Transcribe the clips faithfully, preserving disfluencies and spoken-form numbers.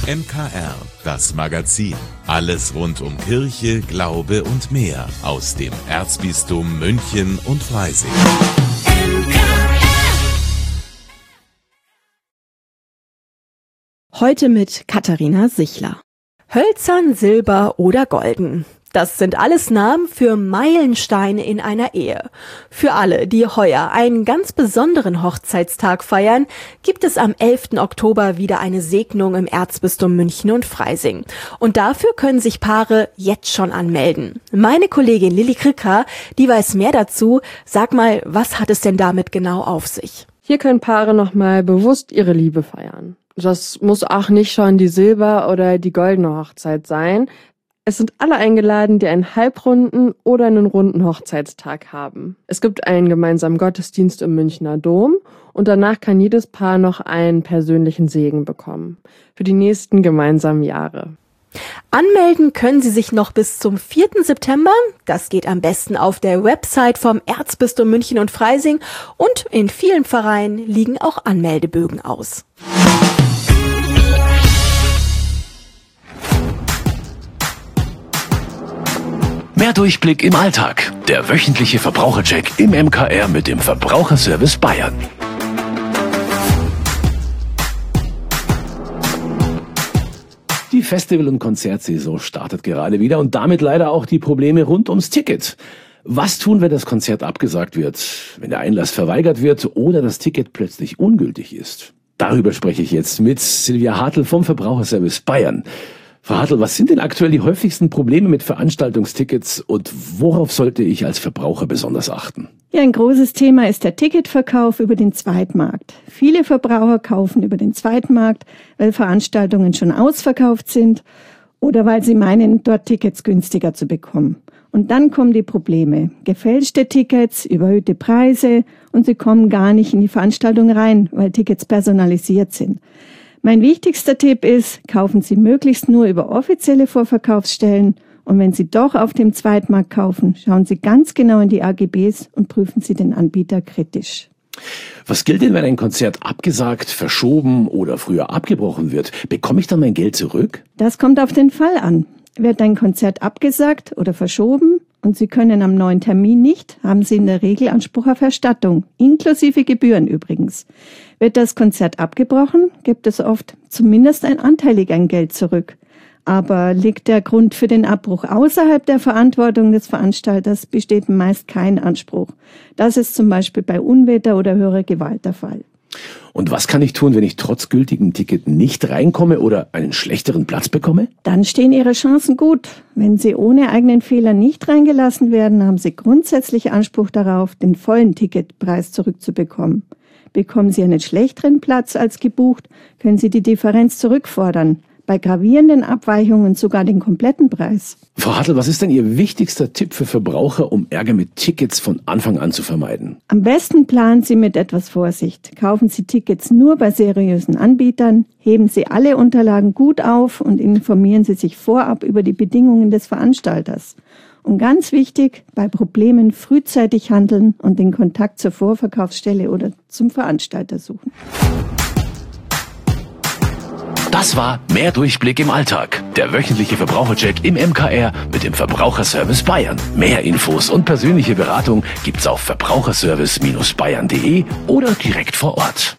M K R, das Magazin. Alles rund um Kirche, Glaube und mehr aus dem Erzbistum München und Freising. Heute mit Katharina Sichler. Hölzern, Silber oder golden. Das sind alles Namen für Meilensteine in einer Ehe. Für alle, die heuer einen ganz besonderen Hochzeitstag feiern, gibt es am elften Oktober wieder eine Segnung im Erzbistum München und Freising. Und dafür können sich Paare jetzt schon anmelden. Meine Kollegin Lilly Kricker, die weiß mehr dazu. Sag mal, was hat es denn damit genau auf sich? Hier können Paare nochmal bewusst ihre Liebe feiern. Das muss auch nicht schon die Silber- oder die goldene Hochzeit sein. Es sind alle eingeladen, die einen halbrunden oder einen runden Hochzeitstag haben. Es gibt einen gemeinsamen Gottesdienst im Münchner Dom und danach kann jedes Paar noch einen persönlichen Segen bekommen für die nächsten gemeinsamen Jahre. Anmelden können Sie sich noch bis zum vierten September. Das geht am besten auf der Website vom Erzbistum München und Freising und in vielen Pfarreien liegen auch Anmeldebögen aus. Mehr Durchblick im Alltag. Der wöchentliche Verbrauchercheck im M K R mit dem Verbraucherservice Bayern. Die Festival- und Konzertsaison startet gerade wieder und damit leider auch die Probleme rund ums Ticket. Was tun, wenn das Konzert abgesagt wird, wenn der Einlass verweigert wird oder das Ticket plötzlich ungültig ist? Darüber spreche ich jetzt mit Silvia Hartl vom Verbraucherservice Bayern. Frau Hartl, was sind denn aktuell die häufigsten Probleme mit Veranstaltungstickets und worauf sollte ich als Verbraucher besonders achten? Ja, ein großes Thema ist der Ticketverkauf über den Zweitmarkt. Viele Verbraucher kaufen über den Zweitmarkt, weil Veranstaltungen schon ausverkauft sind oder weil sie meinen, dort Tickets günstiger zu bekommen. Und dann kommen die Probleme. Gefälschte Tickets, überhöhte Preise und sie kommen gar nicht in die Veranstaltung rein, weil Tickets personalisiert sind. Mein wichtigster Tipp ist, kaufen Sie möglichst nur über offizielle Vorverkaufsstellen und wenn Sie doch auf dem Zweitmarkt kaufen, schauen Sie ganz genau in die A G Bs und prüfen Sie den Anbieter kritisch. Was gilt denn, wenn ein Konzert abgesagt, verschoben oder früher abgebrochen wird? Bekomme ich dann mein Geld zurück? Das kommt auf den Fall an. Wird ein Konzert abgesagt oder verschoben und Sie können am neuen Termin nicht, haben Sie in der Regel Anspruch auf Erstattung, inklusive Gebühren übrigens. Wird das Konzert abgebrochen, gibt es oft zumindest ein anteilig ein Geld zurück. Aber liegt der Grund für den Abbruch außerhalb der Verantwortung des Veranstalters, besteht meist kein Anspruch. Das ist zum Beispiel bei Unwetter oder höherer Gewalt der Fall. Und was kann ich tun, wenn ich trotz gültigem Ticket nicht reinkomme oder einen schlechteren Platz bekomme? Dann stehen Ihre Chancen gut. Wenn Sie ohne eigenen Fehler nicht reingelassen werden, haben Sie grundsätzlich Anspruch darauf, den vollen Ticketpreis zurückzubekommen. Bekommen Sie einen schlechteren Platz als gebucht, können Sie die Differenz zurückfordern. Bei gravierenden Abweichungen sogar den kompletten Preis. Frau Hartl, was ist denn Ihr wichtigster Tipp für Verbraucher, um Ärger mit Tickets von Anfang an zu vermeiden? Am besten planen Sie mit etwas Vorsicht. Kaufen Sie Tickets nur bei seriösen Anbietern, heben Sie alle Unterlagen gut auf und informieren Sie sich vorab über die Bedingungen des Veranstalters. Und ganz wichtig, bei Problemen frühzeitig handeln und den Kontakt zur Vorverkaufsstelle oder zum Veranstalter suchen. Das war Mehr Durchblick im Alltag. Der wöchentliche Verbrauchercheck im M K R mit dem Verbraucherservice Bayern. Mehr Infos und persönliche Beratung gibt's auf verbraucherservice Bindestrich bayern punkt de oder direkt vor Ort.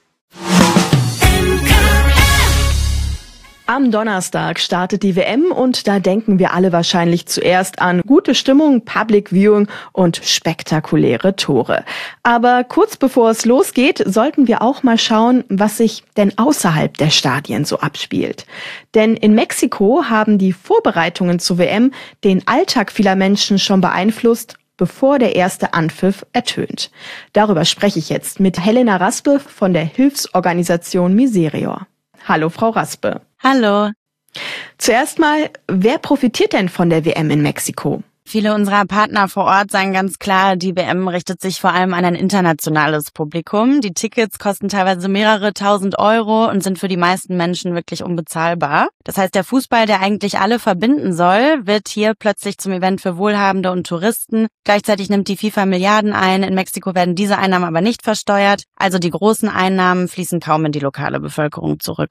Am Donnerstag startet die W M und da denken wir alle wahrscheinlich zuerst an gute Stimmung, Public Viewing und spektakuläre Tore. Aber kurz bevor es losgeht, sollten wir auch mal schauen, was sich denn außerhalb der Stadien so abspielt. Denn in Mexiko haben die Vorbereitungen zur W M den Alltag vieler Menschen schon beeinflusst, bevor der erste Anpfiff ertönt. Darüber spreche ich jetzt mit Helena Raspe von der Hilfsorganisation Miserior. Hallo, Frau Raspe. Hallo. Zuerst mal, wer profitiert denn von der W M in Mexiko? Viele unserer Partner vor Ort sagen ganz klar, die W M richtet sich vor allem an ein internationales Publikum. Die Tickets kosten teilweise mehrere tausend Euro und sind für die meisten Menschen wirklich unbezahlbar. Das heißt, der Fußball, der eigentlich alle verbinden soll, wird hier plötzlich zum Event für Wohlhabende und Touristen. Gleichzeitig nimmt die FIFA Milliarden ein. In Mexiko werden diese Einnahmen aber nicht versteuert. Also die großen Einnahmen fließen kaum in die lokale Bevölkerung zurück.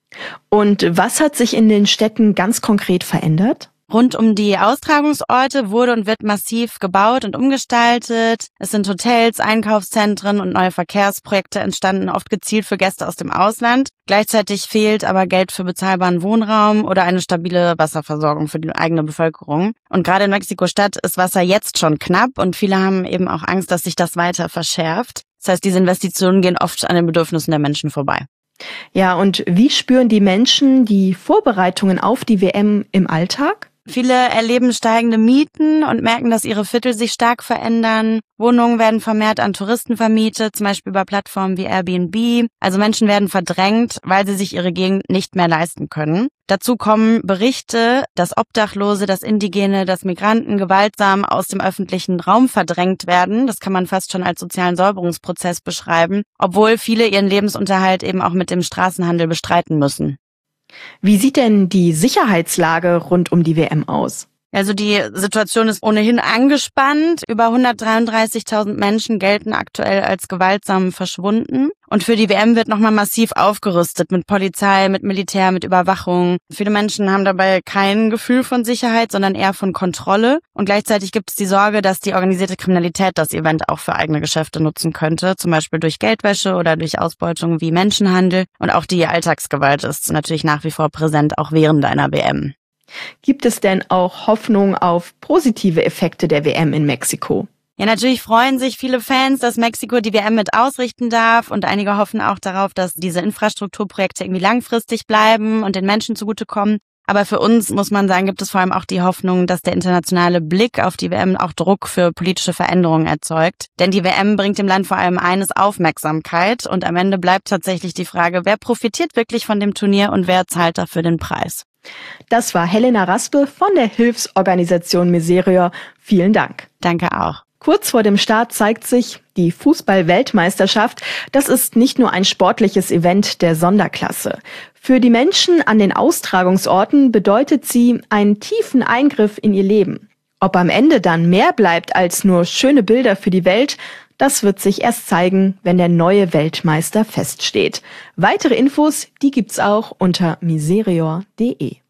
Und was hat sich in den Städten ganz konkret verändert? Rund um die Austragungsorte wurde und wird massiv gebaut und umgestaltet. Es sind Hotels, Einkaufszentren und neue Verkehrsprojekte entstanden, oft gezielt für Gäste aus dem Ausland. Gleichzeitig fehlt aber Geld für bezahlbaren Wohnraum oder eine stabile Wasserversorgung für die eigene Bevölkerung. Und gerade in Mexiko-Stadt ist Wasser jetzt schon knapp und viele haben eben auch Angst, dass sich das weiter verschärft. Das heißt, diese Investitionen gehen oft an den Bedürfnissen der Menschen vorbei. Ja, und wie spüren die Menschen die Vorbereitungen auf die W M im Alltag? Viele erleben steigende Mieten und merken, dass ihre Viertel sich stark verändern. Wohnungen werden vermehrt an Touristen vermietet, zum Beispiel über Plattformen wie Airbnb. Also Menschen werden verdrängt, weil sie sich ihre Gegend nicht mehr leisten können. Dazu kommen Berichte, dass Obdachlose, dass Indigene, dass Migranten gewaltsam aus dem öffentlichen Raum verdrängt werden. Das kann man fast schon als sozialen Säuberungsprozess beschreiben, obwohl viele ihren Lebensunterhalt eben auch mit dem Straßenhandel bestreiten müssen. Wie sieht denn die Sicherheitslage rund um die W M aus? Also die Situation ist ohnehin angespannt. Über hundertdreiunddreißigtausend Menschen gelten aktuell als gewaltsam verschwunden. Und für die W M wird nochmal massiv aufgerüstet mit Polizei, mit Militär, mit Überwachung. Viele Menschen haben dabei kein Gefühl von Sicherheit, sondern eher von Kontrolle. Und gleichzeitig gibt es die Sorge, dass die organisierte Kriminalität das Event auch für eigene Geschäfte nutzen könnte. Zum Beispiel durch Geldwäsche oder durch Ausbeutung wie Menschenhandel. Und auch die Alltagsgewalt ist natürlich nach wie vor präsent, auch während einer W M. Gibt es denn auch Hoffnung auf positive Effekte der W M in Mexiko? Ja, natürlich freuen sich viele Fans, dass Mexiko die W M mit ausrichten darf und einige hoffen auch darauf, dass diese Infrastrukturprojekte irgendwie langfristig bleiben und den Menschen zugutekommen. Aber für uns, muss man sagen, gibt es vor allem auch die Hoffnung, dass der internationale Blick auf die W M auch Druck für politische Veränderungen erzeugt. Denn die W M bringt dem Land vor allem eines: Aufmerksamkeit. Und am Ende bleibt tatsächlich die Frage, wer profitiert wirklich von dem Turnier und wer zahlt dafür den Preis. Das war Helena Raspe von der Hilfsorganisation Miserior. Vielen Dank. Danke auch. Kurz vor dem Start zeigt sich, die Fußball-Weltmeisterschaft, das ist nicht nur ein sportliches Event der Sonderklasse. Für die Menschen an den Austragungsorten bedeutet sie einen tiefen Eingriff in ihr Leben. Ob am Ende dann mehr bleibt als nur schöne Bilder für die Welt, das wird sich erst zeigen, wenn der neue Weltmeister feststeht. Weitere Infos, die gibt's auch unter miserior punkt de.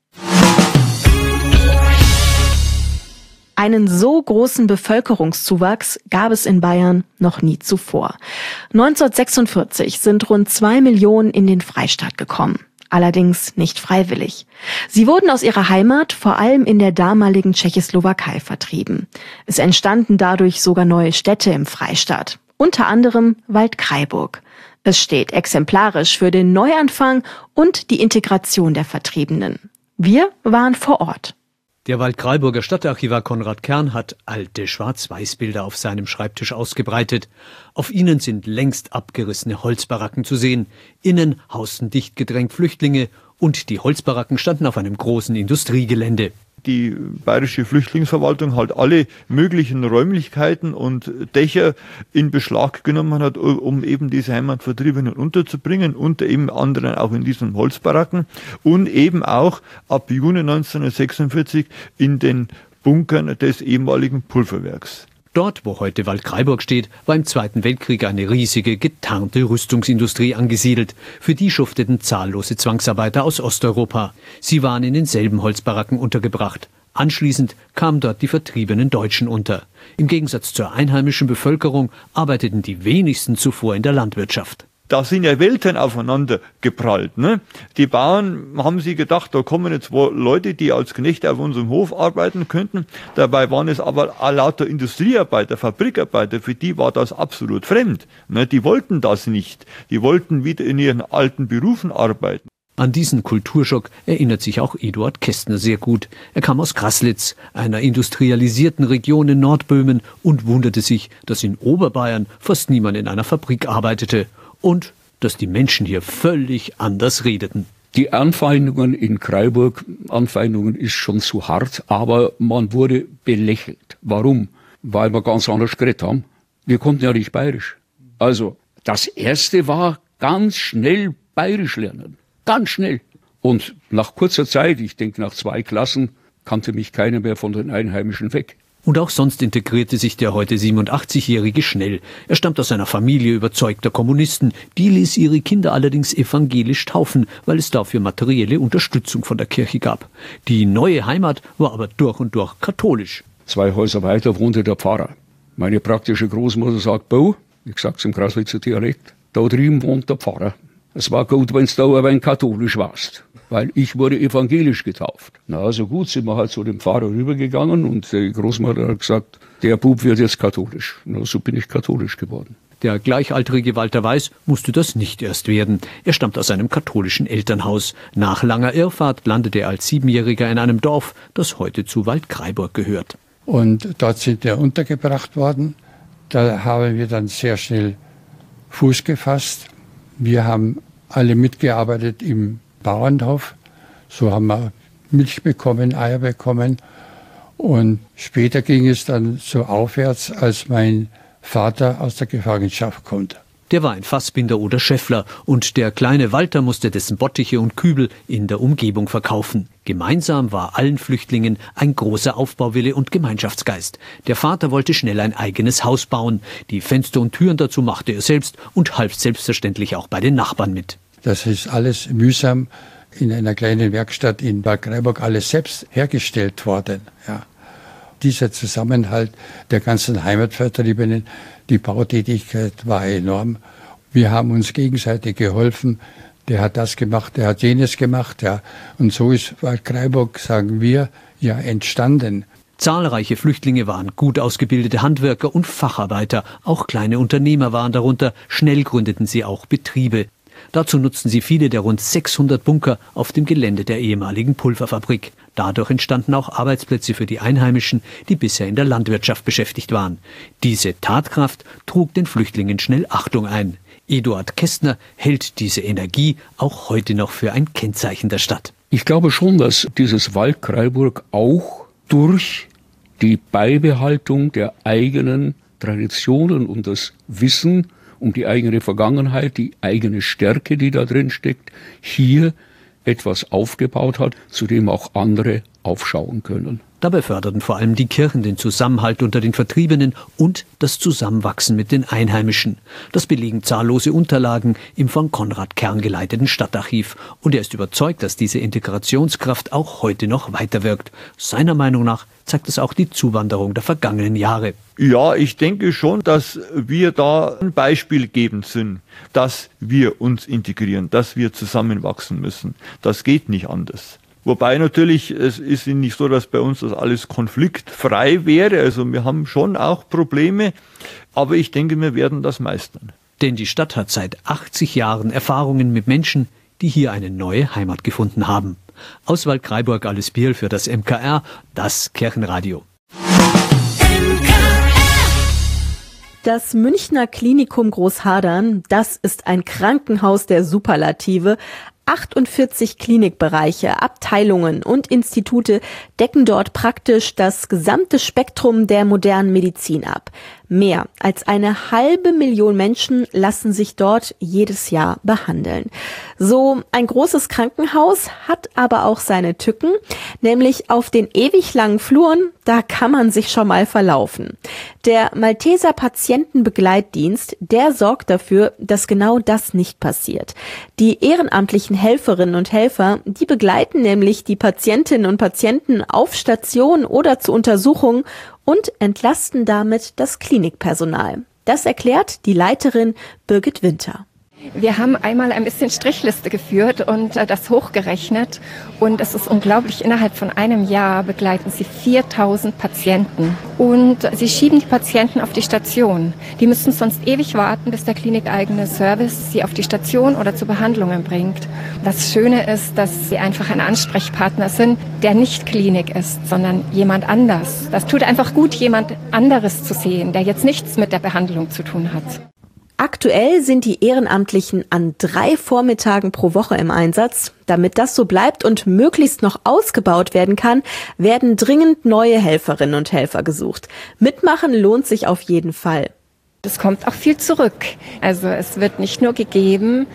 Einen so großen Bevölkerungszuwachs gab es in Bayern noch nie zuvor. neunzehnhundertsechsundvierzig sind rund zwei Millionen in den Freistaat gekommen. Allerdings nicht freiwillig. Sie wurden aus ihrer Heimat, vor allem in der damaligen Tschechoslowakei, vertrieben. Es entstanden dadurch sogar neue Städte im Freistaat, unter anderem Waldkraiburg. Es steht exemplarisch für den Neuanfang und die Integration der Vertriebenen. Wir waren vor Ort. Der Waldkraiburger Stadtarchivar Konrad Kern hat alte Schwarz-Weiß-Bilder auf seinem Schreibtisch ausgebreitet. Auf ihnen sind längst abgerissene Holzbaracken zu sehen. Innen hausten dicht gedrängt Flüchtlinge und die Holzbaracken standen auf einem großen Industriegelände. Die bayerische Flüchtlingsverwaltung halt alle möglichen Räumlichkeiten und Dächer in Beschlag genommen hat, um eben diese Heimatvertriebenen unterzubringen, unter eben anderen auch in diesen Holzbaracken und eben auch ab Juni neunzehnhundertsechsundvierzig in den Bunkern des ehemaligen Pulverwerks. Dort, wo heute Waldkraiburg steht, war im Zweiten Weltkrieg eine riesige, getarnte Rüstungsindustrie angesiedelt. Für die schufteten zahllose Zwangsarbeiter aus Osteuropa. Sie waren in denselben Holzbaracken untergebracht. Anschließend kamen dort die vertriebenen Deutschen unter. Im Gegensatz zur einheimischen Bevölkerung arbeiteten die wenigsten zuvor in der Landwirtschaft. Da sind ja Welten aufeinander geprallt. Ne? Die Bauern haben sich gedacht, da kommen jetzt zwei Leute, die als Knechte auf unserem Hof arbeiten könnten. Dabei waren es aber lauter Industriearbeiter, Fabrikarbeiter, für die war das absolut fremd. Ne? Die wollten das nicht. Die wollten wieder in ihren alten Berufen arbeiten. An diesen Kulturschock erinnert sich auch Eduard Kästner sehr gut. Er kam aus Graslitz, einer industrialisierten Region in Nordböhmen, und wunderte sich, dass in Oberbayern fast niemand in einer Fabrik arbeitete. Und dass die Menschen hier völlig anders redeten. Die Anfeindungen in Kraiburg, Anfeindungen ist schon zu hart, aber man wurde belächelt. Warum? Weil wir ganz anders geredet haben. Wir konnten ja nicht bayerisch. Also, das Erste war ganz schnell bayerisch lernen. Ganz schnell. Und nach kurzer Zeit, ich denke nach zwei Klassen, kannte mich keiner mehr von den Einheimischen weg. Und auch sonst integrierte sich der heute siebenundachtzigjährige schnell. Er stammt aus einer Familie überzeugter Kommunisten. Die ließ ihre Kinder allerdings evangelisch taufen, weil es dafür materielle Unterstützung von der Kirche gab. Die neue Heimat war aber durch und durch katholisch. Zwei Häuser weiter wohnte der Pfarrer. Meine praktische Großmutter sagt, Bo, ich sag's im Graslitzer Dialekt, da drüben wohnt der Pfarrer. Es war gut, wenn's da aber ein katholisch warst, weil ich wurde evangelisch getauft. Na, also gut, sind wir halt zu dem Pfarrer rübergegangen und die Großmutter hat gesagt, der Bub wird jetzt katholisch. Na, so bin ich katholisch geworden. Der gleichaltrige Walter Weiß musste das nicht erst werden. Er stammt aus einem katholischen Elternhaus. Nach langer Irrfahrt landete er als Siebenjähriger in einem Dorf, das heute zu Waldkraiburg gehört. Und dort sind wir untergebracht worden. Da haben wir dann sehr schnell Fuß gefasst. Wir haben alle mitgearbeitet im Bauernhof. So haben wir Milch bekommen, Eier bekommen. Und später ging es dann so aufwärts, als mein Vater aus der Gefangenschaft kommt. Der war ein Fassbinder oder Schäffler und der kleine Walter musste dessen Bottiche und Kübel in der Umgebung verkaufen. Gemeinsam war allen Flüchtlingen ein großer Aufbauwille und Gemeinschaftsgeist. Der Vater wollte schnell ein eigenes Haus bauen. Die Fenster und Türen dazu machte er selbst und half selbstverständlich auch bei den Nachbarn mit. Das ist alles mühsam in einer kleinen Werkstatt in Waldkraiburg alles selbst hergestellt worden. Ja. Dieser Zusammenhalt der ganzen Heimatvertriebenen, die Bautätigkeit war enorm. Wir haben uns gegenseitig geholfen. Der hat das gemacht, der hat jenes gemacht. Ja. Und so ist Waldkraiburg, sagen wir, ja entstanden. Zahlreiche Flüchtlinge waren gut ausgebildete Handwerker und Facharbeiter. Auch kleine Unternehmer waren darunter. Schnell gründeten sie auch Betriebe. Dazu nutzten sie viele der rund sechshundert Bunker auf dem Gelände der ehemaligen Pulverfabrik. Dadurch entstanden auch Arbeitsplätze für die Einheimischen, die bisher in der Landwirtschaft beschäftigt waren. Diese Tatkraft trug den Flüchtlingen schnell Achtung ein. Eduard Kästner hält diese Energie auch heute noch für ein Kennzeichen der Stadt. Ich glaube schon, dass dieses Waldkraiburg auch durch die Beibehaltung der eigenen Traditionen und das Wissen um die eigene Vergangenheit, die eigene Stärke, die da drin steckt, hier etwas aufgebaut hat, zu dem auch andere aufschauen können. Dabei förderten vor allem die Kirchen den Zusammenhalt unter den Vertriebenen und das Zusammenwachsen mit den Einheimischen. Das belegen zahllose Unterlagen im von Konrad Kern geleiteten Stadtarchiv. Und er ist überzeugt, dass diese Integrationskraft auch heute noch weiterwirkt. Seiner Meinung nach zeigt es auch die Zuwanderung der vergangenen Jahre. Ja, ich denke schon, dass wir da ein Beispiel geben sind, dass wir uns integrieren, dass wir zusammenwachsen müssen. Das geht nicht anders. Wobei natürlich, es ist nicht so, dass bei uns das alles konfliktfrei wäre. Also wir haben schon auch Probleme, aber ich denke, wir werden das meistern. Denn die Stadt hat seit achtzig Jahren Erfahrungen mit Menschen, die hier eine neue Heimat gefunden haben. Aus Waldkraiburg, Alice Bierl für das M K R, das Kirchenradio. Das Münchner Klinikum Großhadern, das ist ein Krankenhaus der Superlative. achtundvierzig Klinikbereiche, Abteilungen und Institute decken dort praktisch das gesamte Spektrum der modernen Medizin ab. Mehr als eine halbe Million Menschen lassen sich dort jedes Jahr behandeln. So ein großes Krankenhaus hat aber auch seine Tücken, nämlich auf den ewig langen Fluren, da kann man sich schon mal verlaufen. Der Malteser Patientenbegleitdienst, der sorgt dafür, dass genau das nicht passiert. Die ehrenamtlichen Helferinnen und Helfer, die begleiten nämlich die Patientinnen und Patienten auf Station oder zu Untersuchungen und entlasten damit das Klinikpersonal. Das erklärt die Leiterin Birgit Winter. Wir haben einmal ein bisschen Strichliste geführt und äh, das hochgerechnet. Und es ist unglaublich, innerhalb von einem Jahr begleiten sie viertausend Patienten. Und sie schieben die Patienten auf die Station. Die müssen sonst ewig warten, bis der klinikeigene Service sie auf die Station oder zu Behandlungen bringt. Das Schöne ist, dass sie einfach ein Ansprechpartner sind, der nicht Klinik ist, sondern jemand anders. Das tut einfach gut, jemand anderes zu sehen, der jetzt nichts mit der Behandlung zu tun hat. Aktuell sind die Ehrenamtlichen an drei Vormittagen pro Woche im Einsatz. Damit das so bleibt und möglichst noch ausgebaut werden kann, werden dringend neue Helferinnen und Helfer gesucht. Mitmachen lohnt sich auf jeden Fall. Es kommt auch viel zurück. Also es wird nicht nur gegeben,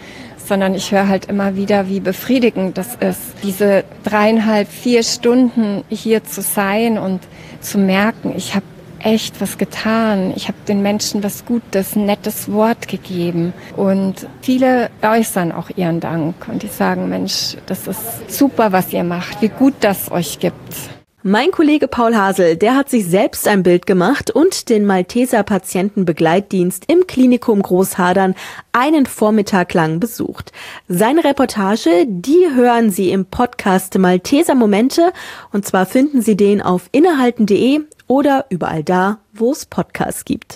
sondern ich höre halt immer wieder, wie befriedigend das ist, diese dreieinhalb, vier Stunden hier zu sein und zu merken, ich habe echt was getan. Ich habe den Menschen was Gutes, ein nettes Wort gegeben. Und viele äußern auch ihren Dank und die sagen, Mensch, das ist super, was ihr macht, wie gut das euch gibt. Mein Kollege Paul Hasel, der hat sich selbst ein Bild gemacht und den Malteser Patientenbegleitdienst im Klinikum Großhadern einen Vormittag lang besucht. Seine Reportage, die hören Sie im Podcast Malteser Momente, und zwar finden Sie den auf innehalten punkt de oder überall da, wo es Podcasts gibt.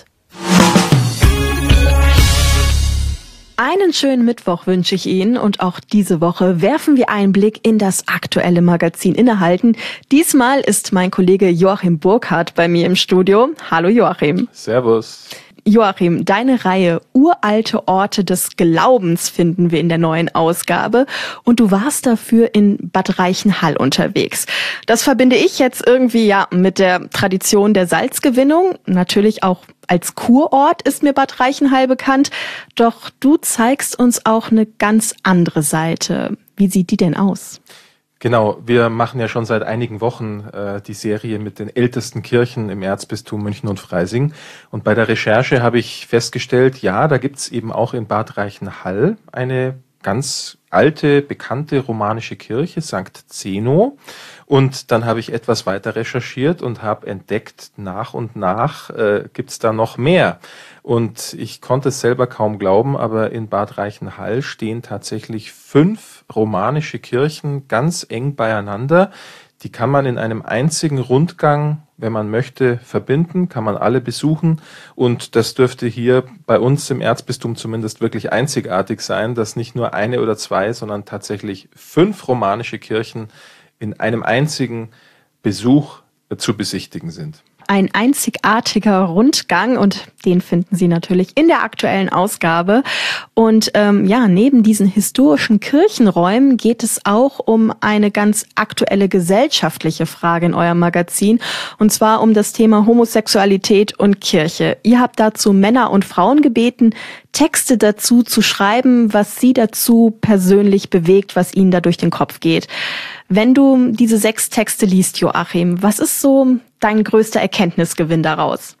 Einen schönen Mittwoch wünsche ich Ihnen, und auch diese Woche werfen wir einen Blick in das aktuelle Magazin Innehalten. Diesmal ist mein Kollege Joachim Burkhardt bei mir im Studio. Hallo Joachim. Servus. Joachim, deine Reihe Uralte Orte des Glaubens finden wir in der neuen Ausgabe, und du warst dafür in Bad Reichenhall unterwegs. Das verbinde ich jetzt irgendwie ja mit der Tradition der Salzgewinnung. Natürlich auch als Kurort ist mir Bad Reichenhall bekannt, doch du zeigst uns auch eine ganz andere Seite. Wie sieht die denn aus? Genau, wir machen ja schon seit einigen Wochen äh, die Serie mit den ältesten Kirchen im Erzbistum München und Freising. Und bei der Recherche habe ich festgestellt, ja, da gibt's eben auch in Bad Reichenhall eine ganz alte, bekannte romanische Kirche, Sankt Zeno. Und dann habe ich etwas weiter recherchiert und habe entdeckt, nach und nach äh, gibt's da noch mehr. Und ich konnte es selber kaum glauben, aber in Bad Reichenhall stehen tatsächlich fünf romanische Kirchen ganz eng beieinander. Die kann man in einem einzigen Rundgang, wenn man möchte, verbinden, kann man alle besuchen. Und das dürfte hier bei uns im Erzbistum zumindest wirklich einzigartig sein, dass nicht nur eine oder zwei, sondern tatsächlich fünf romanische Kirchen in einem einzigen Besuch zu besichtigen sind. Ein einzigartiger Rundgang, und den finden Sie natürlich in der aktuellen Ausgabe. Und ähm, ja, neben diesen historischen Kirchenräumen geht es auch um eine ganz aktuelle gesellschaftliche Frage in eurem Magazin, und zwar um das Thema Homosexualität und Kirche. Ihr habt dazu Männer und Frauen gebeten, Texte dazu zu schreiben, was sie dazu persönlich bewegt, was ihnen da durch den Kopf geht. Wenn du diese sechs Texte liest, Joachim, was ist so dein größter Erkenntnisgewinn daraus?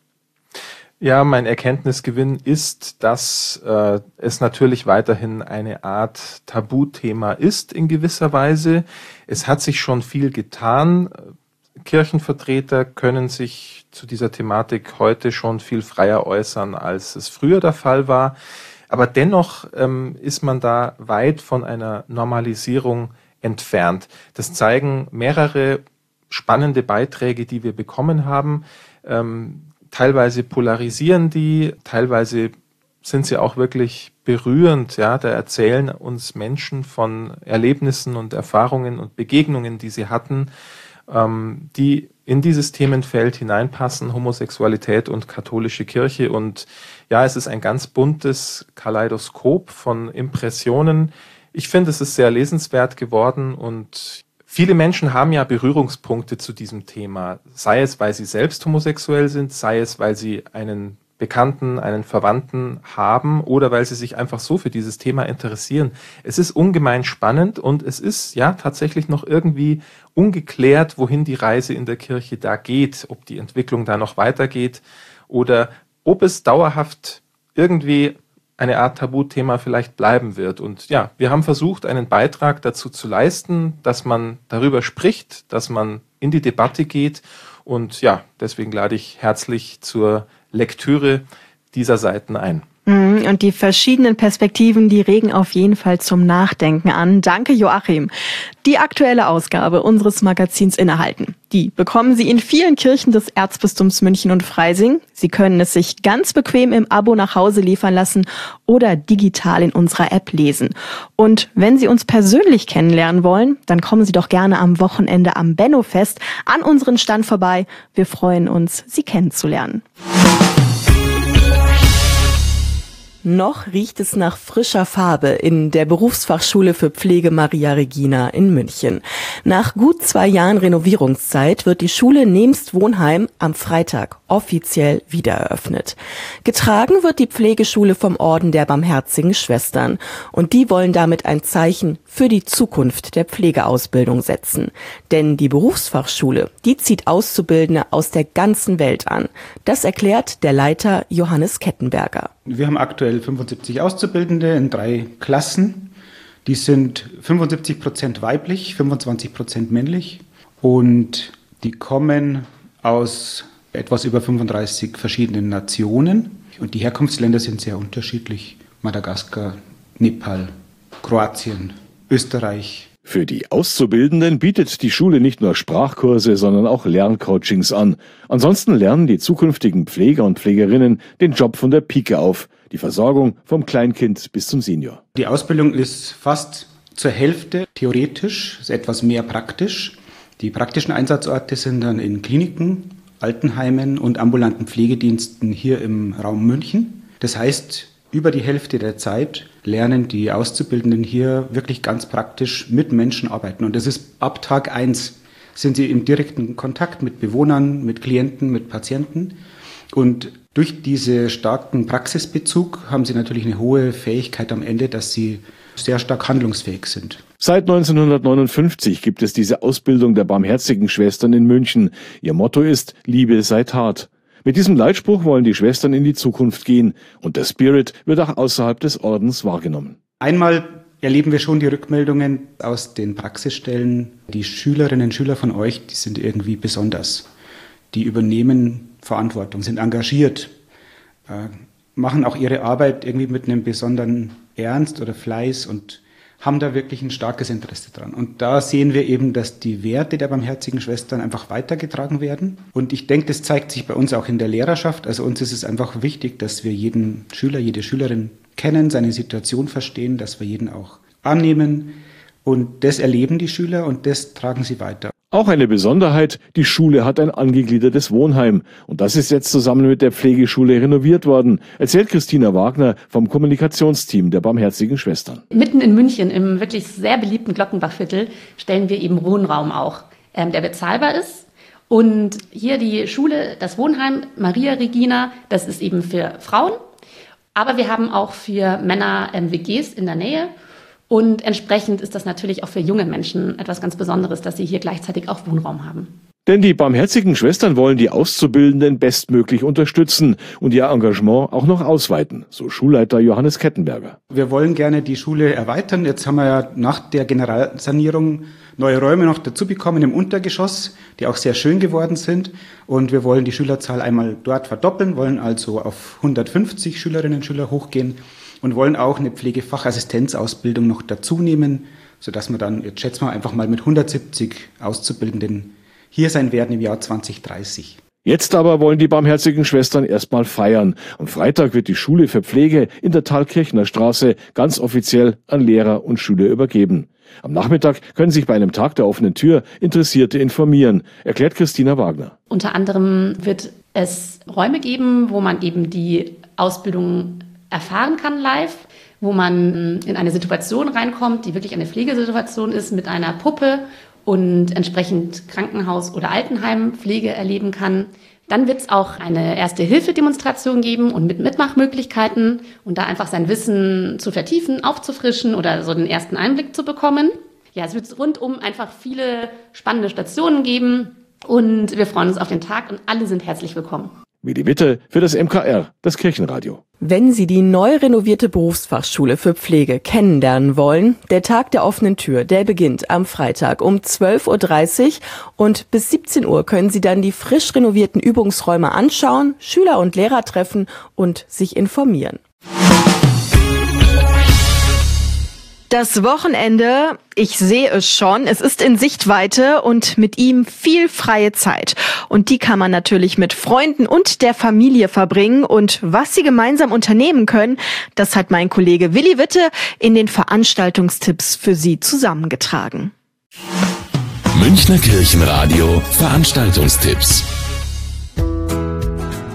Ja, mein Erkenntnisgewinn ist, dass äh, es natürlich weiterhin eine Art Tabuthema ist in gewisser Weise. Es hat sich schon viel getan. Kirchenvertreter können sich zu dieser Thematik heute schon viel freier äußern, als es früher der Fall war. Aber dennoch ähm, ist man da weit von einer Normalisierung entfernt. Das zeigen mehrere spannende Beiträge, die wir bekommen haben. Ähm, teilweise polarisieren die, teilweise sind sie auch wirklich berührend. Ja, da erzählen uns Menschen von Erlebnissen und Erfahrungen und Begegnungen, die sie hatten, ähm, die in dieses Themenfeld hineinpassen, Homosexualität und katholische Kirche. Und ja, es ist ein ganz buntes Kaleidoskop von Impressionen. Ich finde, es ist sehr lesenswert geworden, und viele Menschen haben ja Berührungspunkte zu diesem Thema, sei es, weil sie selbst homosexuell sind, sei es, weil sie einen Bekannten, einen Verwandten haben oder weil sie sich einfach so für dieses Thema interessieren. Es ist ungemein spannend, und es ist ja tatsächlich noch irgendwie ungeklärt, wohin die Reise in der Kirche da geht, ob die Entwicklung da noch weitergeht oder ob es dauerhaft irgendwie eine Art Tabuthema vielleicht bleiben wird. Und ja, wir haben versucht, einen Beitrag dazu zu leisten, dass man darüber spricht, dass man in die Debatte geht. Und ja, deswegen lade ich herzlich zur Lektüre dieser Seiten ein. Und die verschiedenen Perspektiven, die regen auf jeden Fall zum Nachdenken an. Danke, Joachim. Die aktuelle Ausgabe unseres Magazins Innehalten, die bekommen Sie in vielen Kirchen des Erzbistums München und Freising. Sie können es sich ganz bequem im Abo nach Hause liefern lassen oder digital in unserer App lesen. Und wenn Sie uns persönlich kennenlernen wollen, dann kommen Sie doch gerne am Wochenende am Benno-Fest an unseren Stand vorbei. Wir freuen uns, Sie kennenzulernen. Noch riecht es nach frischer Farbe in der Berufsfachschule für Pflege Maria Regina in München. Nach gut zwei Jahren Renovierungszeit wird die Schule nebst Wohnheim am Freitag offiziell wiedereröffnet. Getragen wird die Pflegeschule vom Orden der Barmherzigen Schwestern und die wollen damit ein Zeichen für die Zukunft der Pflegeausbildung setzen. Denn die Berufsfachschule, die zieht Auszubildende aus der ganzen Welt an. Das erklärt der Leiter Johannes Kettenberger. Wir haben aktuell fünfundsiebzig Auszubildende in drei Klassen. Die sind fünfundsiebzig Prozent weiblich, fünfundzwanzig Prozent männlich und die kommen aus etwas über fünfunddreißig verschiedenen Nationen und die Herkunftsländer sind sehr unterschiedlich. Madagaskar, Nepal, Kroatien, Österreich. Für die Auszubildenden bietet die Schule nicht nur Sprachkurse, sondern auch Lerncoachings an. Ansonsten lernen die zukünftigen Pfleger und Pflegerinnen den Job von der Pike auf, die Versorgung vom Kleinkind bis zum Senior. Die Ausbildung ist fast zur Hälfte theoretisch, ist etwas mehr praktisch. Die praktischen Einsatzorte sind dann in Kliniken, Altenheimen und ambulanten Pflegediensten hier im Raum München. Das heißt, über die Hälfte der Zeit lernen die Auszubildenden hier wirklich ganz praktisch mit Menschen arbeiten. Und das ist ab Tag eins sind sie im direkten Kontakt mit Bewohnern, mit Klienten, mit Patienten. Und durch diesen starken Praxisbezug haben sie natürlich eine hohe Fähigkeit am Ende, dass sie sehr stark handlungsfähig sind. Seit neunzehnhundertneunundfünfzig gibt es diese Ausbildung der Barmherzigen Schwestern in München. Ihr Motto ist: Liebe sei Tat. Mit diesem Leitspruch wollen die Schwestern in die Zukunft gehen und der Spirit wird auch außerhalb des Ordens wahrgenommen. Einmal erleben wir schon die Rückmeldungen aus den Praxisstellen. Die Schülerinnen und Schüler von euch, die sind irgendwie besonders. Die übernehmen Verantwortung, sind engagiert, äh, machen auch ihre Arbeit irgendwie mit einem besonderen Ernst oder Fleiß und haben da wirklich ein starkes Interesse dran. Und da sehen wir eben, dass die Werte der Barmherzigen Schwestern einfach weitergetragen werden. Und ich denke, das zeigt sich bei uns auch in der Lehrerschaft. Also uns ist es einfach wichtig, dass wir jeden Schüler, jede Schülerin kennen, seine Situation verstehen, dass wir jeden auch annehmen. Und das erleben die Schüler und das tragen sie weiter. Auch eine Besonderheit, die Schule hat ein angegliedertes Wohnheim. Und das ist jetzt zusammen mit der Pflegeschule renoviert worden, erzählt Christina Wagner vom Kommunikationsteam der Barmherzigen Schwestern. Mitten in München, im wirklich sehr beliebten Glockenbachviertel, stellen wir eben Wohnraum auch, ähm, der bezahlbar ist. Und hier die Schule, das Wohnheim Maria Regina, das ist eben für Frauen. Aber wir haben auch für Männer ähm, W Gs in der Nähe. Und entsprechend ist das natürlich auch für junge Menschen etwas ganz Besonderes, dass sie hier gleichzeitig auch Wohnraum haben. Denn die Barmherzigen Schwestern wollen die Auszubildenden bestmöglich unterstützen und ihr Engagement auch noch ausweiten, so Schulleiter Johannes Kettenberger. Wir wollen gerne die Schule erweitern. Jetzt haben wir ja nach der Generalsanierung neue Räume noch dazu bekommen im Untergeschoss, die auch sehr schön geworden sind. Und wir wollen die Schülerzahl einmal dort verdoppeln, wollen also auf hundertfünfzig Schülerinnen und Schüler hochgehen. Und wollen auch eine Pflegefachassistenzausbildung noch dazu nehmen, sodass wir dann, jetzt schätzen wir einfach mal, mit hundertsiebzig Auszubildenden hier sein werden im Jahr zwanzig dreißig. Jetzt aber wollen die Barmherzigen Schwestern erstmal feiern. Am Freitag wird die Schule für Pflege in der Thalkirchner Straße ganz offiziell an Lehrer und Schüler übergeben. Am Nachmittag können sich bei einem Tag der offenen Tür Interessierte informieren, erklärt Christina Wagner. Unter anderem wird es Räume geben, wo man eben die Ausbildung erfahren kann live, wo man in eine Situation reinkommt, die wirklich eine Pflegesituation ist, mit einer Puppe und entsprechend Krankenhaus- oder Altenheimpflege erleben kann. Dann wird es auch eine Erste-Hilfe-Demonstration geben und mit Mitmachmöglichkeiten und da einfach sein Wissen zu vertiefen, aufzufrischen oder so den ersten Einblick zu bekommen. Ja, es wird rundum einfach viele spannende Stationen geben und wir freuen uns auf den Tag und alle sind herzlich willkommen. Willi Witte für das M K R, das Kirchenradio. Wenn Sie die neu renovierte Berufsfachschule für Pflege kennenlernen wollen, der Tag der offenen Tür, der beginnt am Freitag um zwölf Uhr dreißig und bis siebzehn Uhr können Sie dann die frisch renovierten Übungsräume anschauen, Schüler und Lehrer treffen und sich informieren. Das Wochenende, ich sehe es schon, es ist in Sichtweite und mit ihm viel freie Zeit. Und die kann man natürlich mit Freunden und der Familie verbringen. Und was Sie gemeinsam unternehmen können, das hat mein Kollege Willi Witte in den Veranstaltungstipps für Sie zusammengetragen. Münchner Kirchenradio Veranstaltungstipps.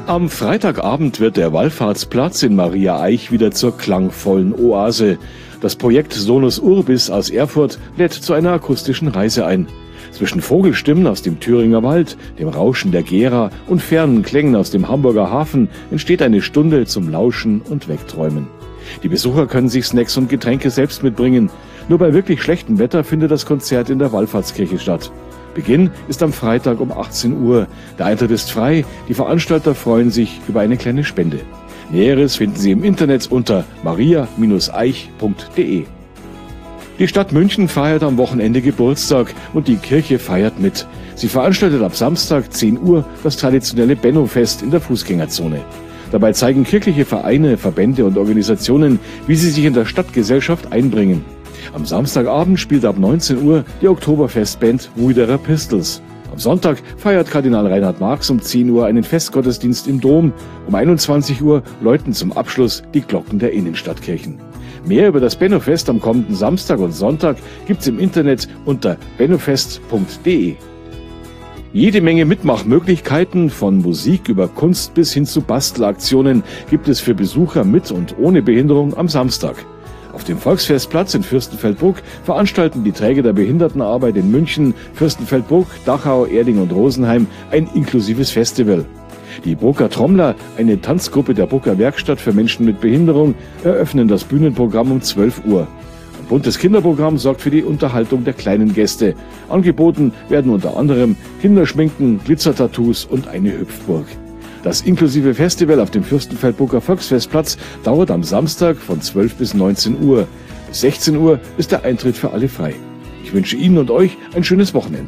Am Freitagabend wird der Wallfahrtsplatz in Maria Eich wieder zur klangvollen Oase. Das Projekt Sonus Urbis aus Erfurt lädt zu einer akustischen Reise ein. Zwischen Vogelstimmen aus dem Thüringer Wald, dem Rauschen der Gera und fernen Klängen aus dem Hamburger Hafen entsteht eine Stunde zum Lauschen und Wegträumen. Die Besucher können sich Snacks und Getränke selbst mitbringen. Nur bei wirklich schlechtem Wetter findet das Konzert in der Wallfahrtskirche statt. Beginn ist am Freitag um achtzehn Uhr. Der Eintritt ist frei. Die Veranstalter freuen sich über eine kleine Spende. Näheres finden Sie im Internet unter maria Bindestrich eich punkt de. Die Stadt München feiert am Wochenende Geburtstag und die Kirche feiert mit. Sie veranstaltet ab Samstag zehn Uhr das traditionelle Benno-Fest in der Fußgängerzone. Dabei zeigen kirchliche Vereine, Verbände und Organisationen, wie sie sich in der Stadtgesellschaft einbringen. Am Samstagabend spielt ab neunzehn Uhr die Oktoberfestband Ruiderer Pistols. Am Sonntag feiert Kardinal Reinhard Marx um zehn Uhr einen Festgottesdienst im Dom. Um einundzwanzig Uhr läuten zum Abschluss die Glocken der Innenstadtkirchen. Mehr über das Bennofest am kommenden Samstag und Sonntag gibt's im Internet unter bennofest punkt de. Jede Menge Mitmachmöglichkeiten, von Musik über Kunst bis hin zu Bastelaktionen, gibt es für Besucher mit und ohne Behinderung am Samstag. Auf dem Volksfestplatz in Fürstenfeldbruck veranstalten die Träger der Behindertenarbeit in München, Fürstenfeldbruck, Dachau, Erding und Rosenheim ein inklusives Festival. Die Brucker Trommler, eine Tanzgruppe der Brucker Werkstatt für Menschen mit Behinderung, eröffnen das Bühnenprogramm um zwölf Uhr. Ein buntes Kinderprogramm sorgt für die Unterhaltung der kleinen Gäste. Angeboten werden unter anderem Kinderschminken, Glitzertattoos und eine Hüpfburg. Das inklusive Festival auf dem Fürstenfeldbrucker Volksfestplatz dauert am Samstag von zwölf bis neunzehn Uhr. Bis sechzehn Uhr ist der Eintritt für alle frei. Ich wünsche Ihnen und euch ein schönes Wochenende.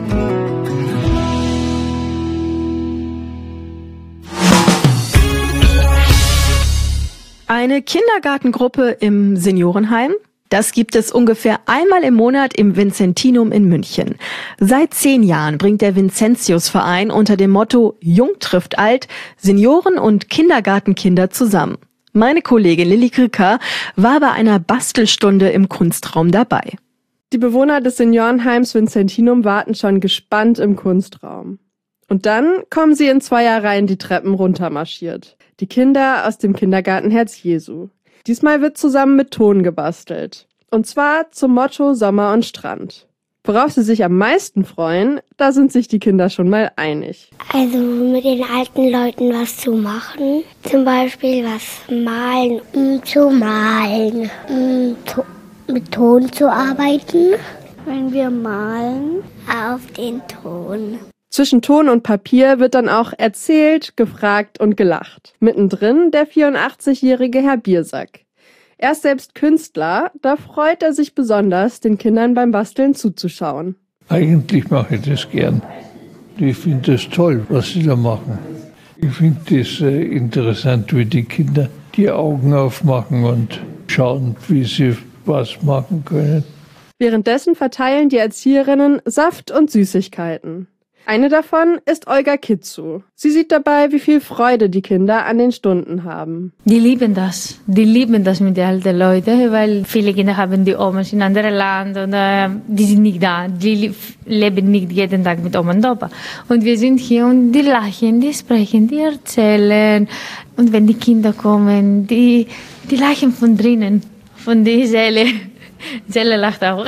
Eine Kindergartengruppe im Seniorenheim? Das gibt es ungefähr einmal im Monat im Vincentinum in München. Seit zehn Jahren bringt der Vincentius-Verein unter dem Motto Jung trifft alt Senioren und Kindergartenkinder zusammen. Meine Kollegin Lilly Krücker war bei einer Bastelstunde im Kunstraum dabei. Die Bewohner des Seniorenheims Vincentinum warten schon gespannt im Kunstraum. Und dann kommen sie in Zweierreihen die Treppen runtermarschiert. Die Kinder aus dem Kindergarten Herz Jesu. Diesmal wird zusammen mit Ton gebastelt. Und zwar zum Motto Sommer und Strand. Worauf sie sich am meisten freuen, da sind sich die Kinder schon mal einig. Also mit den alten Leuten was zu machen. Zum Beispiel was malen, um zu malen. Um to- mit Ton zu arbeiten. Wenn wir malen, auf den Ton. Zwischen Ton und Papier wird dann auch erzählt, gefragt und gelacht. Mittendrin der vierundachtzigjährige Herr Biersack. Er ist selbst Künstler, da freut er sich besonders, den Kindern beim Basteln zuzuschauen. Eigentlich mache ich das gern. Ich finde das toll, was sie da machen. Ich finde es äh, interessant, wie die Kinder die Augen aufmachen und schauen, wie sie was machen können. Währenddessen verteilen die Erzieherinnen Saft und Süßigkeiten. Eine davon ist Olga Kitzu. Sie sieht dabei, wie viel Freude die Kinder an den Stunden haben. Die lieben das. Die lieben das mit den alten Leuten, weil viele Kinder haben die Omas in anderen Ländern und äh, die sind nicht da. Die leben nicht jeden Tag mit Oma und Opa. Und wir sind hier und die lachen, die sprechen, die erzählen. Und wenn die Kinder kommen, die, die lachen von drinnen, von der Seele. Seele lacht auch.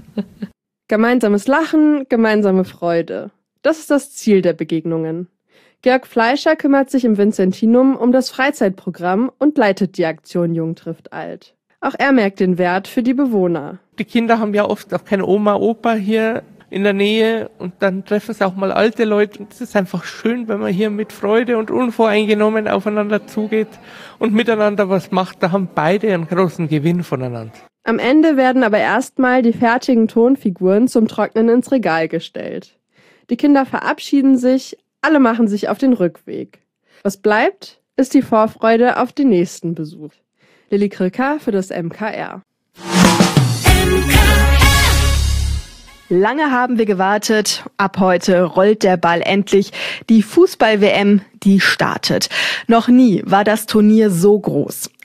Gemeinsames Lachen, gemeinsame Freude. Das ist das Ziel der Begegnungen. Georg Fleischer kümmert sich im Vincentinum um das Freizeitprogramm und leitet die Aktion Jung trifft alt. Auch er merkt den Wert für die Bewohner. Die Kinder haben ja oft auch keine Oma, Opa hier in der Nähe und dann treffen sie auch mal alte Leute. Und es ist einfach schön, wenn man hier mit Freude und unvoreingenommen aufeinander zugeht und miteinander was macht. Da haben beide einen großen Gewinn voneinander. Am Ende werden aber erstmal die fertigen Tonfiguren zum Trocknen ins Regal gestellt. Die Kinder verabschieden sich, alle machen sich auf den Rückweg. Was bleibt, ist die Vorfreude auf den nächsten Besuch. Lilly Krücker für das M K R. Lange haben wir gewartet. Ab heute rollt der Ball endlich. Die Fußball-W M, die startet. Noch nie war das Turnier so groß.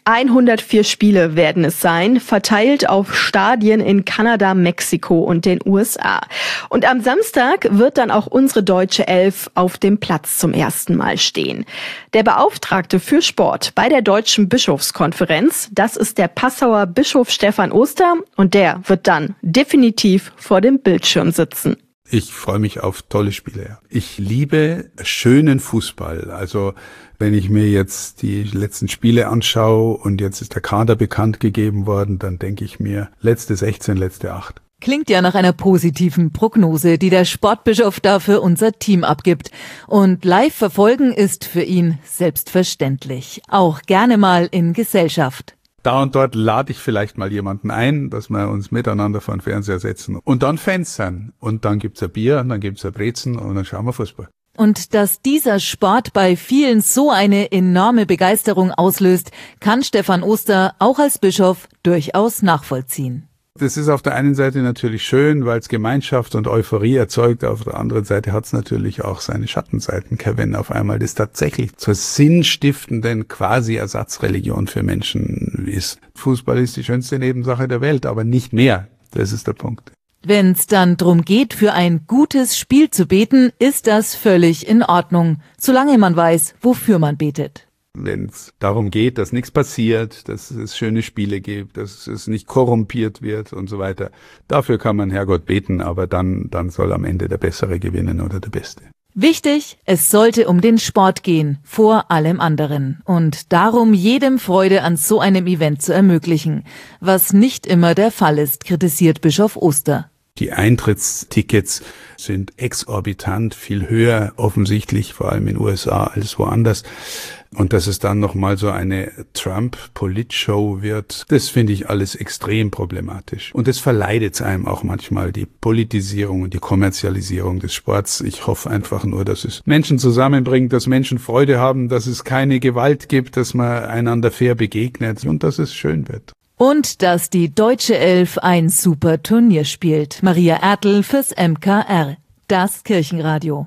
hundertvier Spiele werden es sein, verteilt auf Stadien in Kanada, Mexiko und den U S A. Und am Samstag wird dann auch unsere deutsche Elf auf dem Platz zum ersten Mal stehen. Der Beauftragte für Sport bei der Deutschen Bischofskonferenz, das ist der Passauer Bischof Stefan Oster, und der wird dann definitiv vor dem Bildschirm sitzen. Ich freue mich auf tolle Spiele. Ich liebe schönen Fußball. Also wenn ich mir jetzt die letzten Spiele anschaue und jetzt ist der Kader bekannt gegeben worden, dann denke ich mir, letzte sechzehn, letzte acht. Klingt ja nach einer positiven Prognose, die der Sportbischof da für unser Team abgibt. Und live verfolgen ist für ihn selbstverständlich. Auch gerne mal in Gesellschaft. Da und dort lade ich vielleicht mal jemanden ein, dass wir uns miteinander vor den Fernseher setzen und dann Fans sein. Und dann gibt's ein Bier, und dann gibt's ein Brezen und dann schauen wir Fußball. Und dass dieser Sport bei vielen so eine enorme Begeisterung auslöst, kann Stefan Oster auch als Bischof durchaus nachvollziehen. Das ist auf der einen Seite natürlich schön, weil es Gemeinschaft und Euphorie erzeugt. Auf der anderen Seite hat es natürlich auch seine Schattenseiten, wenn auf einmal das tatsächlich zur sinnstiftenden Quasi-Ersatzreligion für Menschen ist. Fußball ist die schönste Nebensache der Welt, aber nicht mehr. Das ist der Punkt. Wenn's dann drum geht, für ein gutes Spiel zu beten, ist das völlig in Ordnung, solange man weiß, wofür man betet. Wenn es darum geht, dass nichts passiert, dass es schöne Spiele gibt, dass es nicht korrumpiert wird und so weiter, dafür kann man Herrgott beten, aber dann, dann soll am Ende der Bessere gewinnen oder der Beste. Wichtig, es sollte um den Sport gehen, vor allem anderen. Und darum jedem Freude an so einem Event zu ermöglichen. Was nicht immer der Fall ist, kritisiert Bischof Oster. Die Eintrittstickets sind exorbitant, viel höher offensichtlich, vor allem in den U S A als woanders. Und dass es dann nochmal so eine Trump-Politshow wird, das finde ich alles extrem problematisch. Und es verleidet einem auch manchmal, die Politisierung und die Kommerzialisierung des Sports. Ich hoffe einfach nur, dass es Menschen zusammenbringt, dass Menschen Freude haben, dass es keine Gewalt gibt, dass man einander fair begegnet und dass es schön wird. Und dass die deutsche Elf ein super Turnier spielt. Maria Ertl fürs M K R, das Kirchenradio.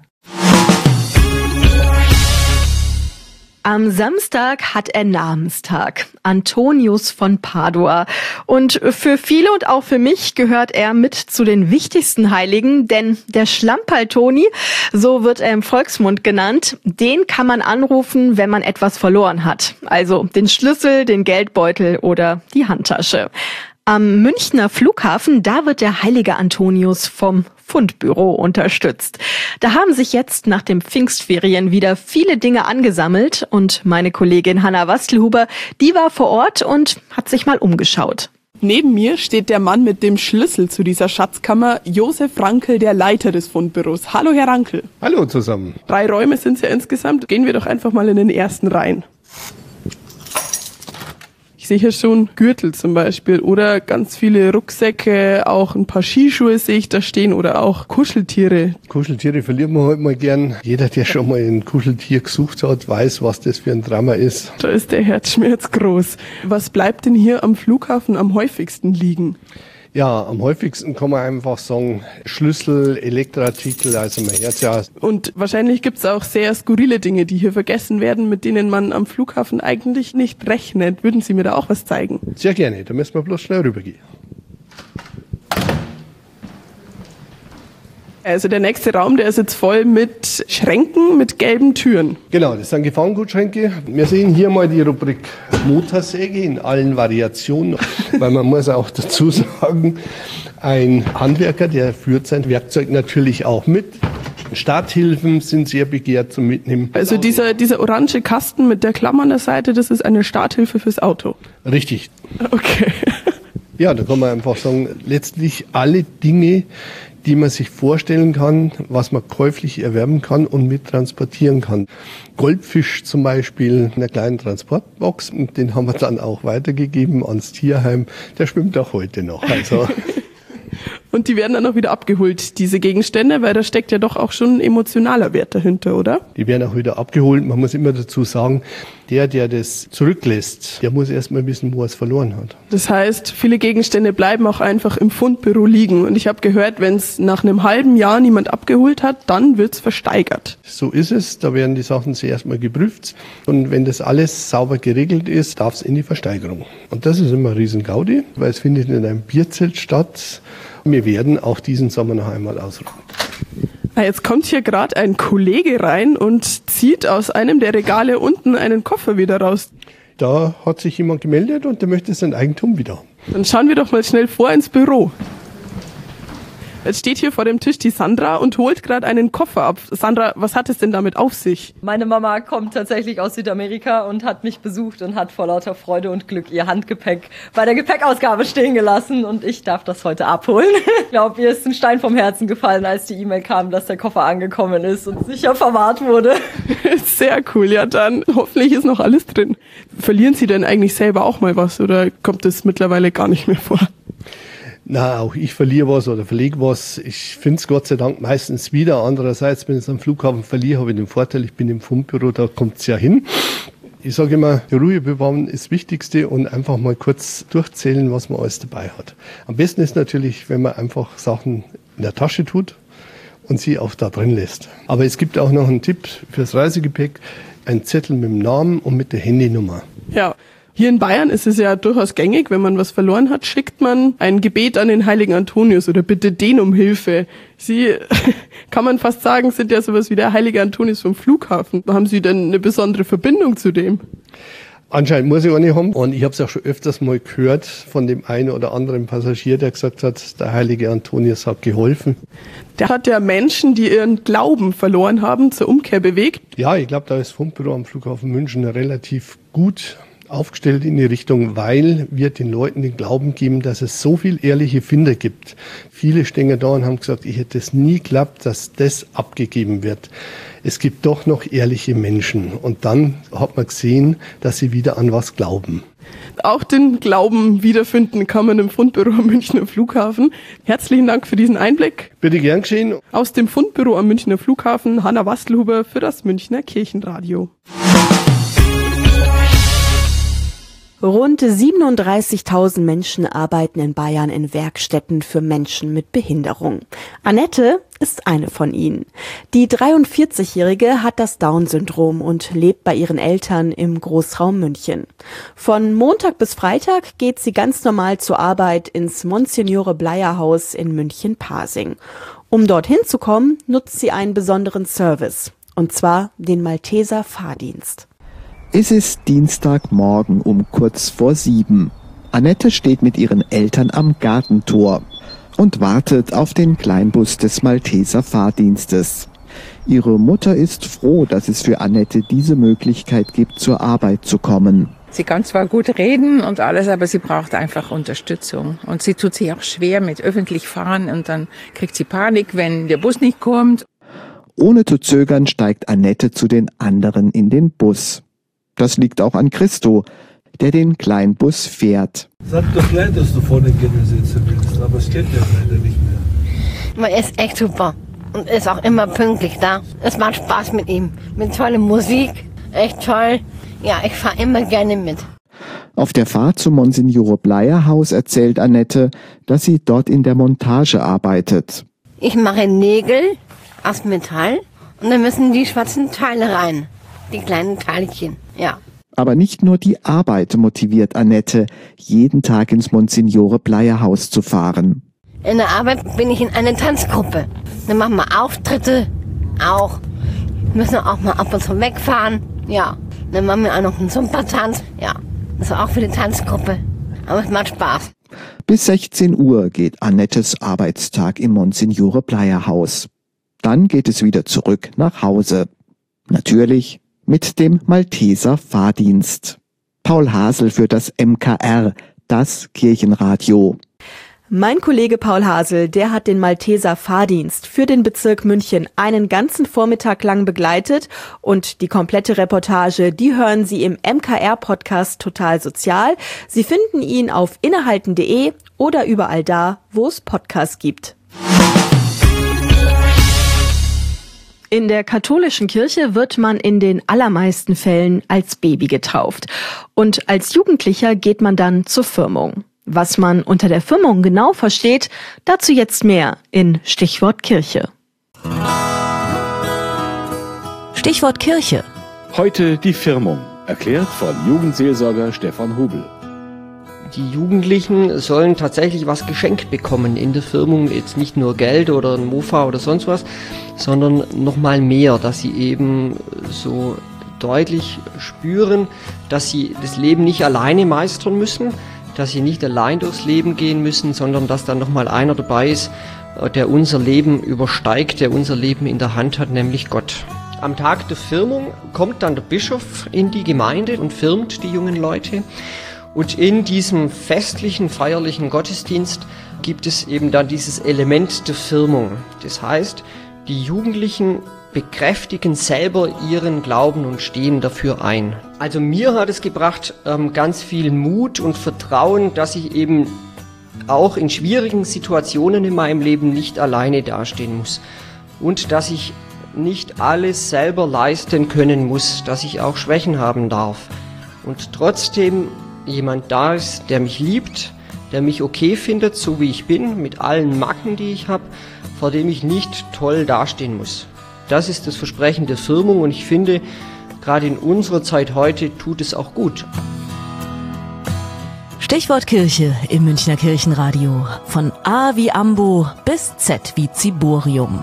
Am Samstag hat er Namenstag, Antonius von Padua. Und für viele und auch für mich gehört er mit zu den wichtigsten Heiligen, denn der Schlamperl-Toni, so wird er im Volksmund genannt, den kann man anrufen, wenn man etwas verloren hat. Also den Schlüssel, den Geldbeutel oder die Handtasche. Am Münchner Flughafen, da wird der heilige Antonius vom Fundbüro unterstützt. Da haben sich jetzt nach den Pfingstferien wieder viele Dinge angesammelt und meine Kollegin Hanna Wastelhuber, die war vor Ort und hat sich mal umgeschaut. Neben mir steht der Mann mit dem Schlüssel zu dieser Schatzkammer, Josef Rankel, der Leiter des Fundbüros. Hallo, Herr Rankel. Hallo zusammen. Drei Räume sind es ja insgesamt. Gehen wir doch einfach mal in den ersten rein. Ich sehe hier schon Gürtel zum Beispiel oder ganz viele Rucksäcke, auch ein paar Skischuhe sehe ich da stehen oder auch Kuscheltiere. Kuscheltiere verliert man heute mal gern. Jeder, der schon mal ein Kuscheltier gesucht hat, weiß, was das für ein Drama ist. Da ist der Herzschmerz groß. Was bleibt denn hier am Flughafen am häufigsten liegen? Ja, am häufigsten kann man einfach sagen, Schlüssel, Elektroartikel, also mein Herz ja. Und wahrscheinlich gibt es auch sehr skurrile Dinge, die hier vergessen werden, mit denen man am Flughafen eigentlich nicht rechnet. Würden Sie mir da auch was zeigen? Sehr gerne, da müssen wir bloß schnell rübergehen. Also der nächste Raum, der ist jetzt voll mit Schränken, mit gelben Türen. Genau, das sind Gefahrengutschränke. Wir sehen hier mal die Rubrik Motorsäge in allen Variationen, weil man muss auch dazu sagen, ein Handwerker, der führt sein Werkzeug natürlich auch mit. Starthilfen sind sehr begehrt zum Mitnehmen. Also dieser, dieser orange Kasten mit der Klammer an der Seite, das ist eine Starthilfe fürs Auto. Richtig. Okay. Ja, da kann man einfach sagen, letztlich alle Dinge, die man sich vorstellen kann, was man käuflich erwerben kann und mit transportieren kann. Goldfisch zum Beispiel in einer kleinen Transportbox, und den haben wir dann auch weitergegeben ans Tierheim. Der schwimmt auch heute noch. Also Und die werden dann auch wieder abgeholt, diese Gegenstände, weil da steckt ja doch auch schon ein emotionaler Wert dahinter, oder? Die werden auch wieder abgeholt. Man muss immer dazu sagen, der, der das zurücklässt, der muss erst mal wissen, wo er es verloren hat. Das heißt, viele Gegenstände bleiben auch einfach im Fundbüro liegen. Und ich habe gehört, wenn es nach einem halben Jahr niemand abgeholt hat, dann wird es versteigert. So ist es. Da werden die Sachen zuerst mal geprüft. Und wenn das alles sauber geregelt ist, darf es in die Versteigerung. Und das ist immer ein riesen Gaudi, weil es findet in einem Bierzelt statt. Wir werden auch diesen Sommer noch einmal ausruhen. Jetzt kommt hier gerade ein Kollege rein und zieht aus einem der Regale unten einen Koffer wieder raus. Da hat sich jemand gemeldet und der möchte sein Eigentum wieder haben. Dann schauen wir doch mal schnell vor ins Büro. Jetzt steht hier vor dem Tisch die Sandra und holt gerade einen Koffer ab. Sandra, was hat es denn damit auf sich? Meine Mama kommt tatsächlich aus Südamerika und hat mich besucht und hat vor lauter Freude und Glück ihr Handgepäck bei der Gepäckausgabe stehen gelassen und ich darf das heute abholen. Ich glaube, ihr ist ein Stein vom Herzen gefallen, als die E-Mail kam, dass der Koffer angekommen ist und sicher verwahrt wurde. Sehr cool, ja dann hoffentlich ist noch alles drin. Verlieren Sie denn eigentlich selber auch mal was oder kommt das mittlerweile gar nicht mehr vor? Na, auch ich verliere was oder verlege was. Ich finde es Gott sei Dank meistens wieder. Andererseits, wenn ich es am Flughafen verliere, habe ich den Vorteil, ich bin im Fundbüro, da kommt es ja hin. Ich sage immer, die Ruhe bewahren ist das Wichtigste und einfach mal kurz durchzählen, was man alles dabei hat. Am besten ist natürlich, wenn man einfach Sachen in der Tasche tut und sie auch da drin lässt. Aber es gibt auch noch einen Tipp fürs Reisegepäck, ein Zettel mit dem Namen und mit der Handynummer. Ja. Hier in Bayern ist es ja durchaus gängig, wenn man was verloren hat, schickt man ein Gebet an den heiligen Antonius oder bitte den um Hilfe. Sie, kann man fast sagen, sind ja sowas wie der heilige Antonius vom Flughafen. Haben Sie denn eine besondere Verbindung zu dem? Anscheinend muss ich eine haben. Und ich habe es auch schon öfters mal gehört von dem einen oder anderen Passagier, der gesagt hat, der heilige Antonius hat geholfen. Der hat ja Menschen, die ihren Glauben verloren haben, zur Umkehr bewegt. Ja, ich glaube, da ist das Fundbüro am Flughafen München relativ gut aufgestellt in die Richtung, weil wir den Leuten den Glauben geben, dass es so viel ehrliche Finder gibt. Viele stehen da und haben gesagt, ich hätte es nie geglaubt, dass das abgegeben wird. Es gibt doch noch ehrliche Menschen. Und dann hat man gesehen, dass sie wieder an was glauben. Auch den Glauben wiederfinden kann man im Fundbüro am Münchner Flughafen. Herzlichen Dank für diesen Einblick. Bitte gern geschehen. Aus dem Fundbüro am Münchner Flughafen, Hanna Wastelhuber für das Münchner Kirchenradio. Rund siebenunddreißigtausend Menschen arbeiten in Bayern in Werkstätten für Menschen mit Behinderung. Annette ist eine von ihnen. Die dreiundvierzigjährige hat das Down-Syndrom und lebt bei ihren Eltern im Großraum München. Von Montag bis Freitag geht sie ganz normal zur Arbeit ins Monsignore Bleier Haus in München-Pasing. Um dorthin zu kommen, nutzt sie einen besonderen Service, und zwar den Malteser Fahrdienst. Es ist Dienstagmorgen um kurz vor sieben. Annette steht mit ihren Eltern am Gartentor und wartet auf den Kleinbus des Malteser Fahrdienstes. Ihre Mutter ist froh, dass es für Annette diese Möglichkeit gibt, zur Arbeit zu kommen. Sie kann zwar gut reden und alles, aber sie braucht einfach Unterstützung. Und sie tut sich auch schwer mit öffentlich fahren und dann kriegt sie Panik, wenn der Bus nicht kommt. Ohne zu zögern steigt Annette zu den anderen in den Bus. Das liegt auch an Christo, der den Kleinbus fährt. Sag doch gleich, dass du vorne gerne sitzen willst, aber es geht ja leider nicht mehr. Man ist echt super und ist auch immer pünktlich da. Es macht Spaß mit ihm, mit toller Musik, echt toll. Ja, ich fahre immer gerne mit. Auf der Fahrt zum Monsignore Bleier Haus erzählt Annette, dass sie dort in der Montage arbeitet. Ich mache Nägel aus Metall und dann müssen die schwarzen Teile rein, die kleinen Teilchen. Ja. Aber nicht nur die Arbeit motiviert Annette, jeden Tag ins Monsignore Bleier Haus zu fahren. In der Arbeit bin ich in einer Tanzgruppe. Dann machen wir Auftritte, auch. Wir müssen auch mal ab und zu wegfahren. Ja. Dann machen wir auch noch einen Zumba-Tanz. Ja. Das ist auch für die Tanzgruppe. Aber es macht Spaß. Bis sechzehn Uhr geht Annettes Arbeitstag im Monsignore Bleier Haus. Dann geht es wieder zurück nach Hause. Natürlich mit dem Malteser Fahrdienst. Paul Hasel für das M K R, das Kirchenradio. Mein Kollege Paul Hasel, der hat den Malteser Fahrdienst für den Bezirk München einen ganzen Vormittag lang begleitet und die komplette Reportage, die hören Sie im M K R-Podcast Total Sozial. Sie finden ihn auf innehalten punkt de oder überall da, wo es Podcasts gibt. In der katholischen Kirche wird man in den allermeisten Fällen als Baby getauft und als Jugendlicher geht man dann zur Firmung. Was man unter der Firmung genau versteht, dazu jetzt mehr in Stichwort Kirche. Stichwort Kirche. Heute die Firmung, erklärt von Jugendseelsorger Stefan Hubel. Die Jugendlichen sollen tatsächlich was geschenkt bekommen in der Firmung, jetzt nicht nur Geld oder ein Mofa oder sonst was, sondern nochmal mehr, dass sie eben so deutlich spüren, dass sie das Leben nicht alleine meistern müssen, dass sie nicht allein durchs Leben gehen müssen, sondern dass da nochmal einer dabei ist, der unser Leben übersteigt, der unser Leben in der Hand hat, nämlich Gott. Am Tag der Firmung kommt dann der Bischof in die Gemeinde und firmt die jungen Leute. Und in diesem festlichen, feierlichen Gottesdienst gibt es eben dann dieses Element der Firmung. Das heißt, die Jugendlichen bekräftigen selber ihren Glauben und stehen dafür ein. Also mir hat es gebracht ähm, ganz viel Mut und Vertrauen, dass ich eben auch in schwierigen Situationen in meinem Leben nicht alleine dastehen muss und dass ich nicht alles selber leisten können muss, dass ich auch Schwächen haben darf und trotzdem jemand da ist, der mich liebt, der mich okay findet, so wie ich bin, mit allen Macken, die ich habe, vor dem ich nicht toll dastehen muss. Das ist das Versprechen der Firmung und ich finde, gerade in unserer Zeit heute tut es auch gut. Stichwort Kirche im Münchner Kirchenradio. Von A wie Ambo bis Z wie Ziborium.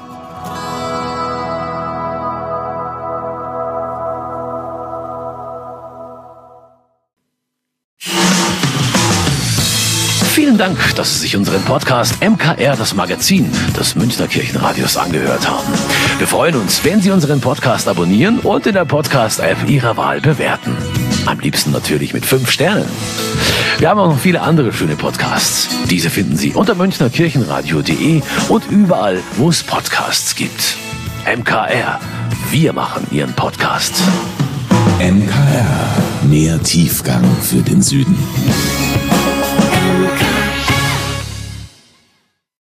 Vielen Dank, dass Sie sich unseren Podcast M K R, das Magazin des Münchner Kirchenradios, angehört haben. Wir freuen uns, wenn Sie unseren Podcast abonnieren und in der Podcast-App Ihrer Wahl bewerten. Am liebsten natürlich mit fünf Sternen. Wir haben auch noch viele andere schöne Podcasts. Diese finden Sie unter münchner kirchenradio punkt de und überall, wo es Podcasts gibt. M K R, wir machen Ihren Podcast. M K R, mehr Tiefgang für den Süden.